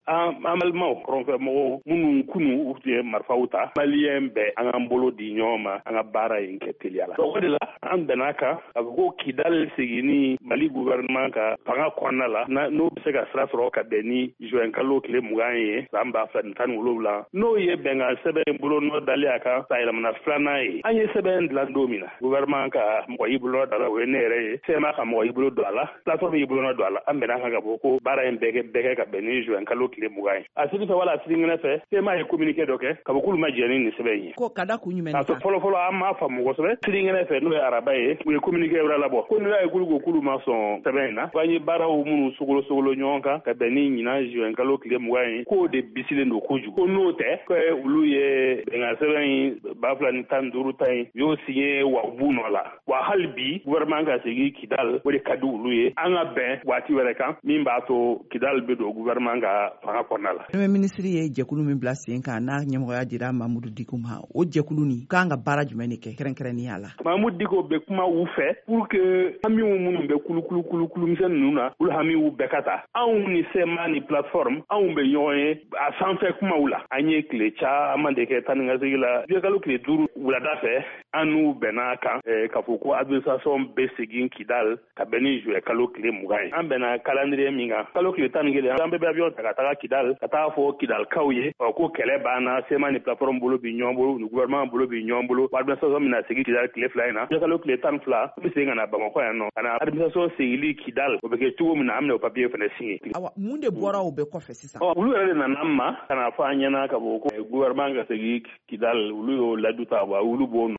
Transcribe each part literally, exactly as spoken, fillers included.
amalma kɔrɔfɛ mɔgɔw minnu kunu u ye marifaw ta maliyɛn bɛɛ an k'an bolo di ɲɔgɔn ma an ka baara in kɛ teliya la. O de la an bɛn'a kan a bɛ ko Kidal seginni Mali gouvernement ka fanga kɔnɔna la n'o bɛ se ka sira sɔrɔ ka bɛn ni juin kalo tile mugan ye san ba fila ni tan ni wolonwula n'o ye bɛnkan sɛbɛn bolo nɔ dalen a kan sayɛlɛmana filanan ye. An ye sɛbɛn dilan don min na gouvernement ka mɔgɔ y'i bolo nɔ don a la o ye ne yɛrɛ ye, C M A ka mɔgɔ y'i bolo don a la, plateforme y'i bolo nɔ don a la, an bɛn'a kan ka fɔ ko baara in bɛɛ kɛ bɛɛ kɛ ka bɛn ni juin kalo tile mugan ye. A sigi fɛ wala a sigi ŋɛnɛ fɛ C M A ye communiqué dɔ kɛ ka fɔ k'olu ma jɛn ni nin sɛbɛn ye. Ko ka da kun jumɛn kan? K'a sɔrɔ fɔlɔ-fɔlɔ an m'a faamu kosɛbɛ. Sigi ŋɛnɛ fɛ n'o ye araba ye u ye communiqué wɛrɛ labɔ ko n'u y'a ye k'olu ko k'olu ma sɔn sɛbɛn in na. F'an ye baaraw minnu sogolo sogolo ɲɔgɔn kan ka bɛn ni ɲinan juin kalo tile mugan ye k'o de bisilen don kojugu. Ko n'o tɛ ko olu ye bɛnkan sɛbɛn in ba fila ni tan ni duuru ta in y'o signé Ouagadougou nɔ la. Wa hali bi gouvernement ka segin Kidal o de ka di olu ye an ka bɛn waati wɛrɛ kan min b'a to Kidal bɛ don gouvernement ka fanga kɔnɔna la. Premier ministre ye jɛkulu min bila sen kan n'a ɲɛmɔgɔya dira Mamudu Diko ma o jɛkulu nin k'an ka baara jumɛn de kɛ kɛrɛnkɛrɛnnenya la. Mamudu Diko bɛ kuma u fɛ pour que hamiw minnu bɛ kulukulu kulukulu misɛn ninnu na olu hamiw bɛɛ ka taa. Anw ni C M A ni plateforme anw bɛ ɲɔgɔn ye a sanfɛ kumaw la. An ye tile caman de kɛ tan ni ka segin la. Juin kalo tile duuru wulada fɛ an n'u bɛnna kan k'a fɔ ko administration bɛ segin Kidal ka bɛn ni juin kalo tile mugan ye. An bɛnna calendrier min kan kalo tile tan ni kelen an bɛɛ bɛ avion ta ka taga Kidal ka taa fɔ Kidalkaw ye ko kɛlɛ banna C M A ni plateforme bolo bi ɲɔgɔn bolo ni gouvernement bolo bi ɲɔgɔn bolo administration bɛna segin Kidal tile fila in na. Juin kalo tile tan ni fila u bɛ segin ka na Bamakɔ yan nɔ ka na administration segili Kidal o bɛ kɛ cogo min na an bɛna o papier fana signé. Awa mun de bɔra o bɛɛ kɔfɛ sisan? Olu yɛrɛ de nana an ma ka na fɔ an ɲɛna ka fɔ ko gouvernement ka segin Kidal olu y'o ladu ta wa olu b'o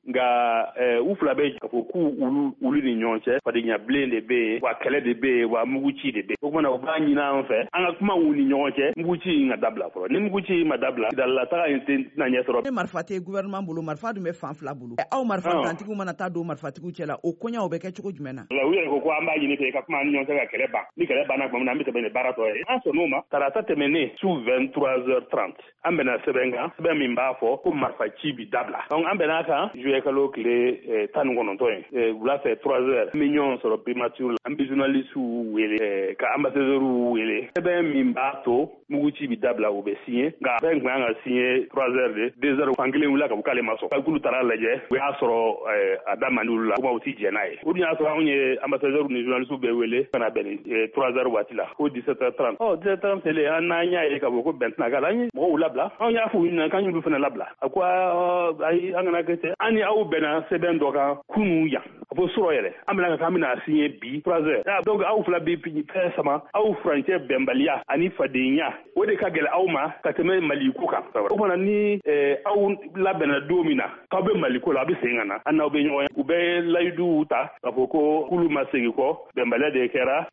nka u fila bɛ ka fɔ k'u olu olu ni ɲɔgɔn cɛ fadenya bilen de bɛ yen wa kɛlɛ de bɛ yen wa muguci de bɛ yen. O kumana u b'a ɲini an fɛ an ka kuma u ni ɲɔgɔn cɛ muguci in ka dabila fɔlɔ. Ni muguci ma dabila Kidal la taga in tɛna ɲɛ sɔrɔ. Ni marifa tɛ gouvernement bolo marifa dun bɛ fan fila bolo. Aw marifantantigiw mana taa don marifatigiw cɛ la o koɲaw bɛ kɛ cogo jumɛn na? U yɛrɛ ko ko an b'a ɲini fɛ ka kuma an ni ɲɔgɔn cɛ ka kɛlɛ ban. Ni kɛlɛ banna tuma min na an bɛ tɛmɛ ni baara tɔ ye. An sɔnn'o ma tarata tɛmɛnen su vingt-trois heures trente an bɛnna sɛbɛn kan sɛbɛn min b'a fɔ ko marifa ci bi dabila. Donc an bɛn'a kan juillet kalo tile tan ni kɔnɔntɔn ye wula fɛ trois heures an bɛ ɲɔgɔn sɔrɔ primature la an bɛ journalistes wele ka ambassadeurs wele sɛbɛn min b'a to muguci bi dabila o bɛ signé nka fɛn tun kan ka signé trois heures de deux heures fan kelen wulila ka bɔ k'ale ma sɔn k'olu taara lajɛ u y'a sɔrɔ a da man di olu la ko u tɛ jɛn n'a ye o dun y'a sɔrɔ anw ye ambassadeurs ni journalistes bɛɛ wele ka na bɛn ni trois heures waati la ko dix-sept heures trente ɔ dix-sept heures trente an n'an y'a ye ka fɔ ko bɛn tɛna k'a la an ye mɔgɔw labila anw y'a fɔ u ɲɛna k'an y'olu fana labila a ko ayi an kana kɛ ten an ni aw bɛnna sɛbɛn dɔ kan kunun yan a fɔ surɔ yɛrɛ an bɛna ka k'an bɛna signé bi trois heures donc aw fila bi fɛn sama aw furancɛ bɛnbaliya ani fadenya o de ka gɛlɛn aw ma ka tɛmɛ Maliko kan o kumana ni aw labɛnna don min na k'aw bɛ Maliko la a bɛ segin ka na an n'aw bɛ ɲɔgɔn ye u bɛ layiduw ta k'a fɔ ko k'olu ma segin kɔ bɛnbaliya de kɛra